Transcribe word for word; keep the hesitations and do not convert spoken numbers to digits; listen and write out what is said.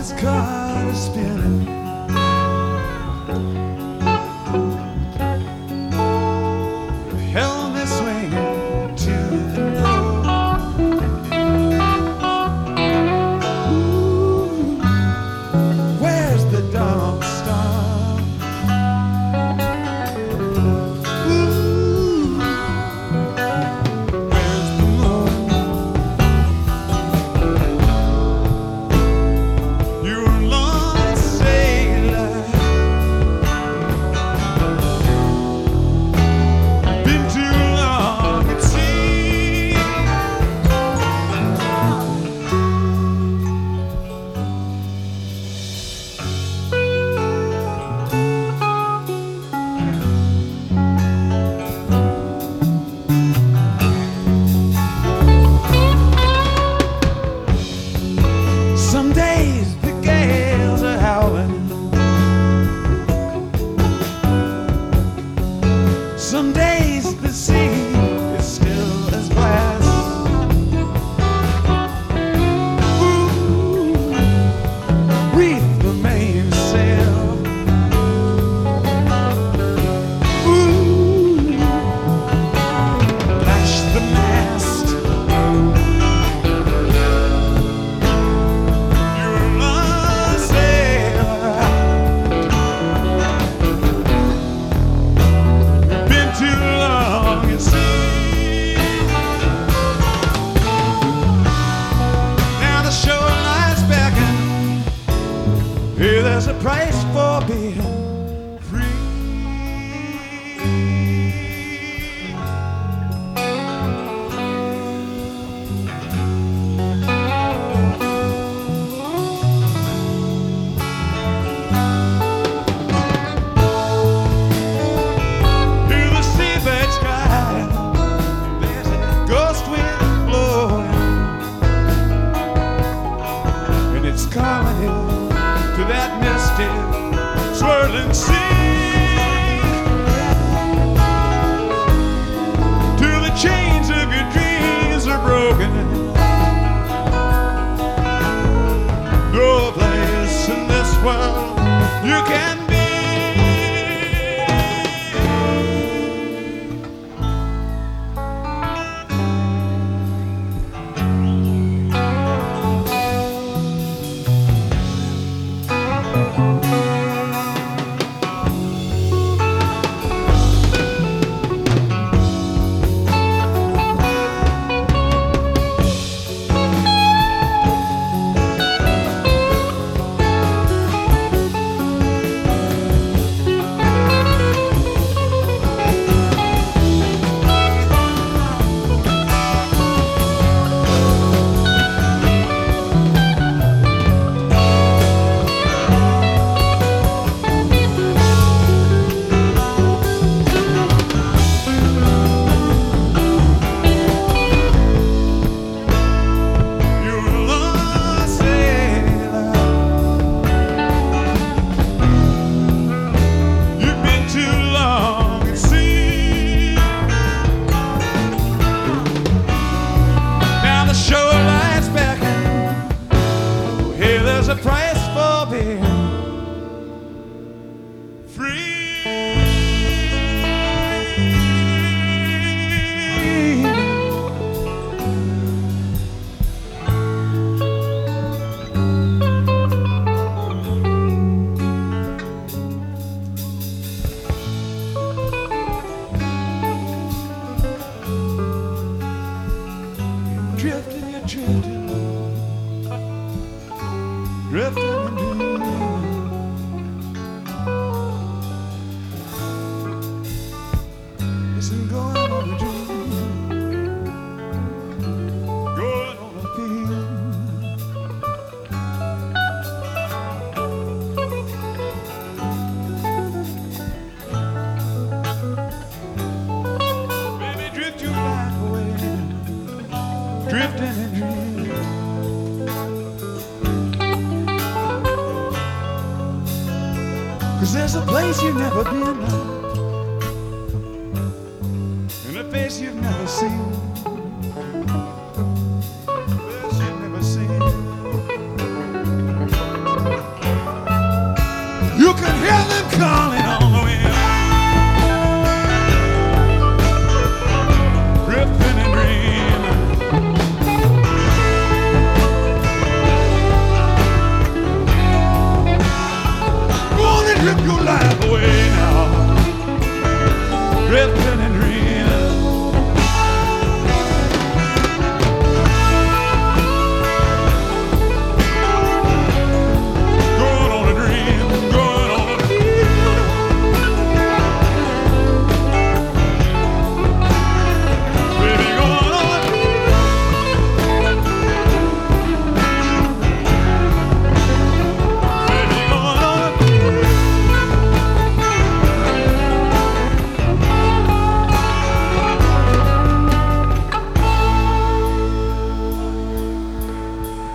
car is spinning. Helmet swinging to and fro. Ooh, where's the dawn star? Ooh, where's the moon? You're a long sailor, been too long at sea. Some days the gales are howling, some days the sea is still as glass. Ooh, reef the mainsail. Ooh, lash the mast. You're a long sailor, been too long at sea. Now the shoreline's beckon. Hey, there's a price for being free. Hear the seabirds cry. There's a ghost wind blowing, and it's calling you to that misty, swirling sea. Till the chains of your dreams are broken. No place in this world you can be. You're a long sailor, you've been too long at sea. Now the shoreline's beckon. Oh, hey, there's a price for being free. Drifting, you're drifting, drifting and dreaming. Listen, going on a dream, going on a feeling. Baby, drift your life away, drifting and dreaming. Cause there's a place you've never been.